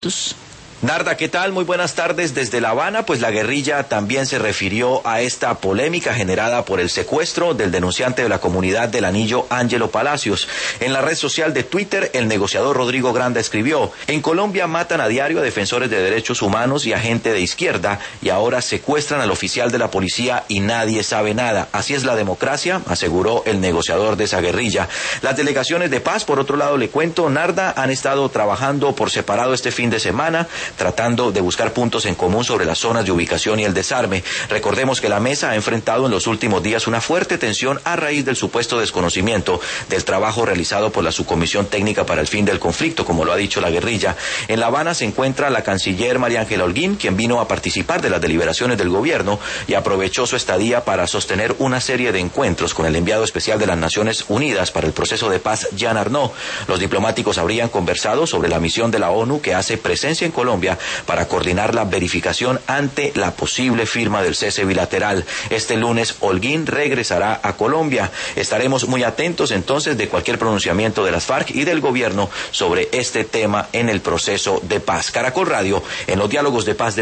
Narda, ¿qué tal? Muy buenas tardes desde La Habana. Pues la guerrilla también se refirió a esta polémica generada por el secuestro del denunciante de la comunidad del Anillo, Ángelo Palacios. En la red social de Twitter, el negociador Rodrigo Granda escribió: en Colombia matan a diario a defensores de derechos humanos y a gente de izquierda, y ahora secuestran al oficial de la policía y nadie sabe nada. Así es la democracia, aseguró el negociador de esa guerrilla. Las delegaciones de paz, por otro lado, le cuento, Narda, han estado trabajando por separado este fin de semana, tratando de buscar puntos en común sobre las zonas de ubicación y el desarme. Recordemos que la mesa ha enfrentado en los últimos días una fuerte tensión a raíz del supuesto desconocimiento del trabajo realizado por la Subcomisión Técnica para el Fin del Conflicto, como lo ha dicho la guerrilla. En La Habana se encuentra la canciller María Ángela Holguín, quien vino a participar de las deliberaciones del gobierno y aprovechó su estadía para sostener una serie de encuentros con el enviado especial de las Naciones Unidas para el proceso de paz, Jean Arnaud. Los diplomáticos habrían conversado sobre la misión de la ONU que hace presencia en Colombia para coordinar la verificación ante la posible firma del cese bilateral. Este lunes Holguín regresará a Colombia. Estaremos muy atentos entonces de cualquier pronunciamiento de las FARC y del gobierno sobre este tema en el proceso de paz. Caracol Radio, en los diálogos de paz de